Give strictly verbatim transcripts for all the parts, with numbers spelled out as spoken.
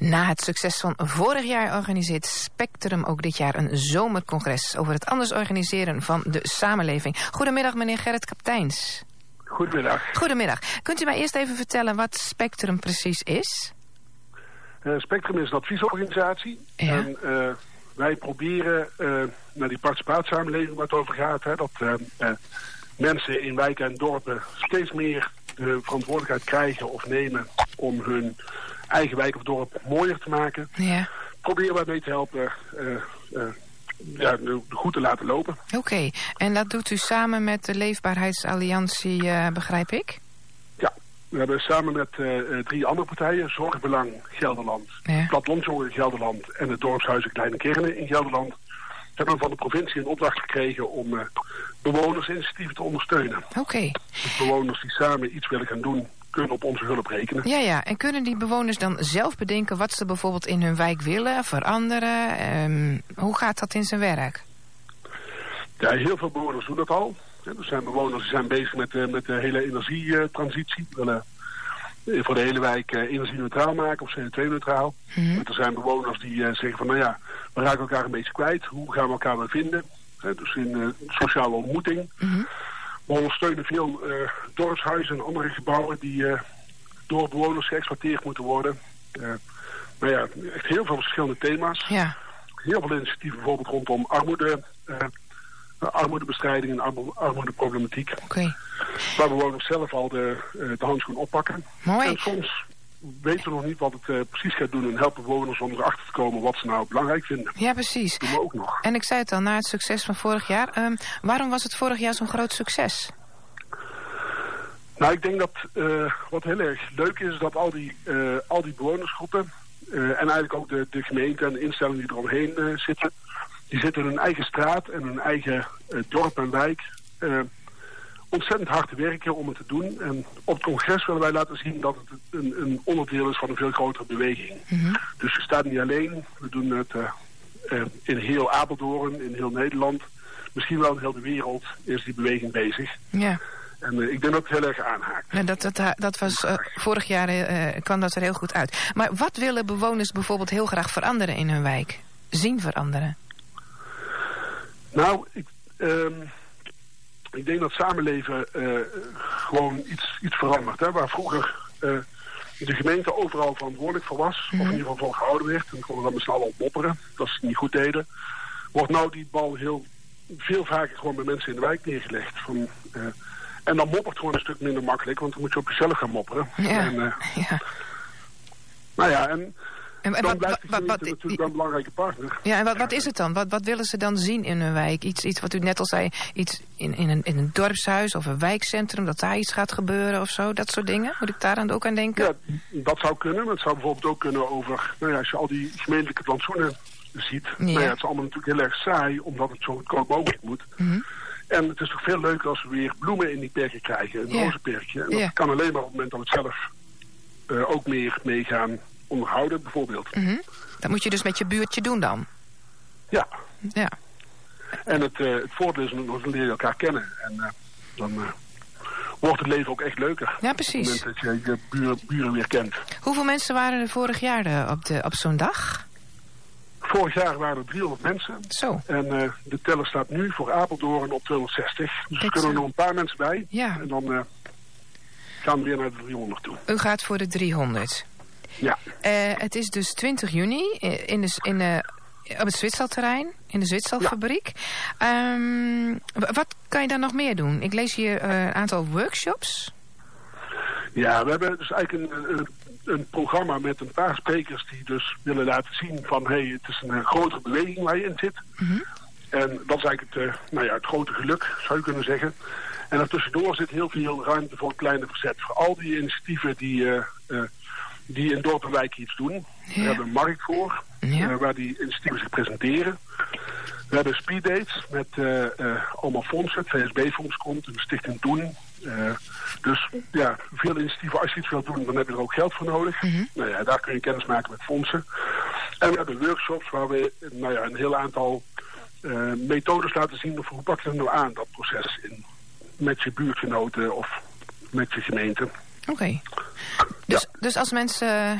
Na het succes van vorig jaar organiseert Spectrum ook dit jaar een zomercongres over het anders organiseren van de samenleving. Goedemiddag, meneer Gerrit Kapteins. Goedemiddag. Goedemiddag. Kunt u mij eerst even vertellen wat Spectrum precies is? Uh, Spectrum is een adviesorganisatie. Ja. En uh, wij proberen uh, naar die participatiesamenleving waar het over gaat. Hè, dat uh, uh, mensen in wijken en dorpen steeds meer de verantwoordelijkheid krijgen of nemen om hun eigen wijk of dorp mooier te maken. Ja. Proberen wij mee te helpen uh, uh, ja, goed te laten lopen. Oké, okay. En dat doet u samen met de Leefbaarheidsalliantie, uh, begrijp ik? Ja, we hebben samen met uh, drie andere partijen, Zorgbelang Gelderland, ja. Plattelandszorg Gelderland en het dorpshuizen Kleine Kernen in Gelderland, hebben we van de provincie een opdracht gekregen om uh, bewonersinitiatieven te ondersteunen. Oké. Okay. Dus bewoners die samen iets willen gaan doen, kunnen op onze hulp rekenen. Ja, ja. En kunnen die bewoners dan zelf bedenken wat ze bijvoorbeeld in hun wijk willen, veranderen? Um, hoe gaat dat in zijn werk? Ja, heel veel bewoners doen dat al. Ja, er zijn bewoners die zijn bezig met, uh, met de hele energietransitie. Die willen uh, voor de hele wijk uh, energie-neutraal maken of C O twee neutraal. Mm-hmm. Er zijn bewoners die uh, zeggen van, nou ja, we raken elkaar een beetje kwijt. Hoe gaan we elkaar weer vinden? Uh, dus in uh, sociale ontmoeting. Mm-hmm. We ondersteunen veel uh, dorpshuizen en andere gebouwen die uh, door bewoners geëxploiteerd moeten worden. Uh, maar ja, echt heel veel verschillende thema's. Ja. Heel veel initiatieven bijvoorbeeld rondom armoede, uh, armoedebestrijding en armo- armoedeproblematiek. Okay. Waar bewoners zelf al de, uh, de handschoen oppakken. Mooi. En soms weten we nog niet wat het uh, precies gaat doen en helpen bewoners om erachter te komen wat ze nou belangrijk vinden. Ja, precies. Dat doen we ook nog. En ik zei het al, na het succes van vorig jaar. Um, waarom was het vorig jaar zo'n groot succes? Nou, ik denk dat uh, wat heel erg leuk is, is dat al die, uh, al die bewonersgroepen uh, en eigenlijk ook de, de gemeente en de instellingen die eromheen uh, zitten, die zitten in hun eigen straat en hun eigen uh, dorp en wijk uh, ontzettend hard te werken om het te doen. En op het congres willen wij laten zien dat het een, een onderdeel is van een veel grotere beweging. Mm-hmm. Dus we staan niet alleen, we doen het uh, uh, in heel Apeldoorn, in heel Nederland, misschien wel in heel de wereld is die beweging bezig. Ja. En uh, ik denk dat het heel erg aanhaakt. Ja, dat, dat, dat was uh, vorig jaar uh, kwam dat er heel goed uit. Maar wat willen bewoners bijvoorbeeld heel graag veranderen in hun wijk? Zien veranderen? Nou, ik, um, ik denk dat samenleven uh, gewoon iets, iets verandert. Hè? Waar vroeger uh, de gemeente overal verantwoordelijk voor was, mm-hmm. of in ieder geval voor gehouden werd, en konden we dan met z'n allen op mopperen, dat ze het niet goed deden, wordt nou die bal heel veel vaker gewoon bij mensen in de wijk neergelegd. Van, uh, en dan moppert gewoon een stuk minder makkelijk, want dan moet je op jezelf gaan mopperen. Ja, en, uh, ja. Nou ja, en... En, en dan wat, blijft de wat, wat, natuurlijk wel een belangrijke partner. Ja, en wat, wat is het dan? Wat, wat willen ze dan zien in hun wijk? Iets, iets wat u net al zei, iets in, in, een, in een dorpshuis of een wijkcentrum, dat daar iets gaat gebeuren of zo, dat soort dingen? Moet ik daar dan ook aan denken? Ja, dat zou kunnen. Maar het zou bijvoorbeeld ook kunnen over, nou ja, als je al die gemeentelijke plantsoenen ziet, ja. Nou ja, het is allemaal natuurlijk heel erg saai, omdat het zo goedkoop mogelijk moet. Mm-hmm. En het is toch veel leuker als we weer bloemen in die perken krijgen, een ja. rozenperkje. En dat ja. kan alleen maar op het moment dat we het zelf uh, ook meer mee gaan onderhouden, bijvoorbeeld. Mm-hmm. Dat moet je dus met je buurtje doen dan? Ja. Ja. En het, uh, het voordeel is nog leer je elkaar kennen. En uh, dan uh, wordt het leven ook echt leuker. Ja, precies. Op het moment dat je je buren, buren weer kent. Hoeveel mensen waren er vorig jaar de, op, de, op zo'n dag? Vorig jaar waren er driehonderd mensen. Zo. En uh, de teller staat nu voor Apeldoorn op tweehonderdzestig. Dus er kunnen er nog een paar mensen bij. Ja. En dan uh, gaan we weer naar de driehonderd toe. U gaat voor de driehonderd. Ja. Uh, het is dus twintig juni in de, in de, op het Zwitserterrein, in de Zwitserfabriek. Ja. Um, wat kan je daar nog meer doen? Ik lees hier uh, een aantal workshops. Ja, we hebben dus eigenlijk een, een, een programma met een paar sprekers die dus willen laten zien van, hé, hey, het is een grotere beweging waar je in zit. Mm-hmm. En dat is eigenlijk het, uh, nou ja, het grote geluk, zou je kunnen zeggen. En daartussendoor zit heel veel ruimte voor een kleine verzet. Voor al die initiatieven die... Uh, uh, die in dorp en wijk iets doen. Ja. We hebben een markt voor, ja. uh, waar die initiatieven zich presenteren. We hebben speeddates met uh, uh, allemaal fondsen. Het V S B-fonds komt, de Stichting Doen. Uh, dus ja, veel initiatieven. Als je iets wilt doen, dan heb je er ook geld voor nodig. Mm-hmm. Nou ja, daar kun je kennis maken met fondsen. En we hebben workshops waar we nou ja, een heel aantal uh, methodes laten zien. Of hoe pak je het nou aan, dat proces, in, met je buurtgenoten of met je gemeente. Oké. Okay. Dus, ja. dus als mensen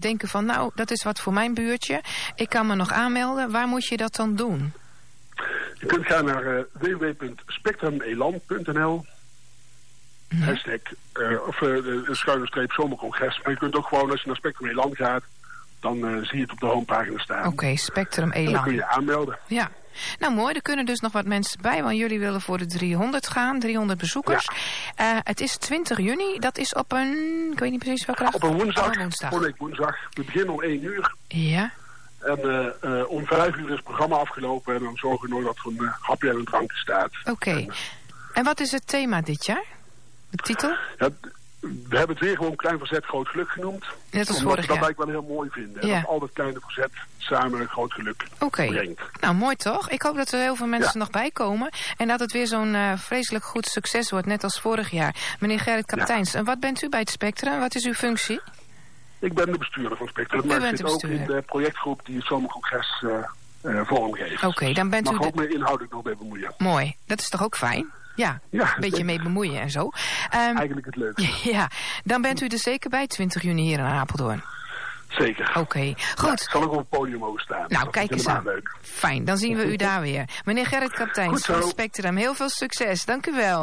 denken van, nou, dat is wat voor mijn buurtje. Ik kan me nog aanmelden. Waar moet je dat dan doen? Je kunt gaan naar uh, w w w punt spectrumelan punt n l. Mm-hmm. Hashtag, uh, of uh, de schuine streep zomercongres. Maar je kunt ook gewoon, als je naar Spectrum Elan gaat, dan uh, zie je het op de homepagina staan. Oké, okay, Spectrum Elan. En dan kun je aanmelden. Ja. Nou mooi, er kunnen dus nog wat mensen bij, want jullie willen voor de driehonderd gaan, driehonderd bezoekers. Ja. Uh, het is twintig juni, dat is op een, ik weet niet precies welke dag. Op een woensdag, oh, woensdag. Volgende woensdag. We beginnen om één uur. Ja. En uh, uh, om vijf uur is het programma afgelopen en dan zorgen we nog dat er een uh, hapje en een drankje staat. Oké, okay. en, en wat is het thema dit jaar? De titel? Ja, we hebben het weer gewoon Klein Verzet, Groot Geluk genoemd. Net als omdat vorig we dat jaar. eigenlijk wel heel mooi vinden. Ja. Dat al dat kleine verzet samen een groot geluk okay. brengt. Nou, mooi toch? Ik hoop dat er heel veel mensen ja. nog bij komen. En dat het weer zo'n uh, vreselijk goed succes wordt, net als vorig jaar. Meneer Gerrit Kapteins, ja. en wat bent u bij het Spectrum? Wat is uw functie? Ik ben de bestuurder van het Spectrum. Maar ik zit ook in de projectgroep die het zomercongres uh, uh, vormgeeft. Oké, okay, dan bent Mag u... Mag de... ook meer inhoudelijk nog mee bemoeien. Mooi, dat is toch ook fijn? Ja, ja, een beetje mee bemoeien en zo. Um, Eigenlijk het leukste. Ja, dan bent u er zeker bij twintig juni hier in Apeldoorn. Zeker. Oké, okay, goed. Ja, ik zal ook op het podium mogen staan. Nou, dat kijk eens aan. Leuk. Fijn, dan zien we u daar weer. Meneer Gerrit Kapteins van Spectrum, heel veel succes. Dank u wel.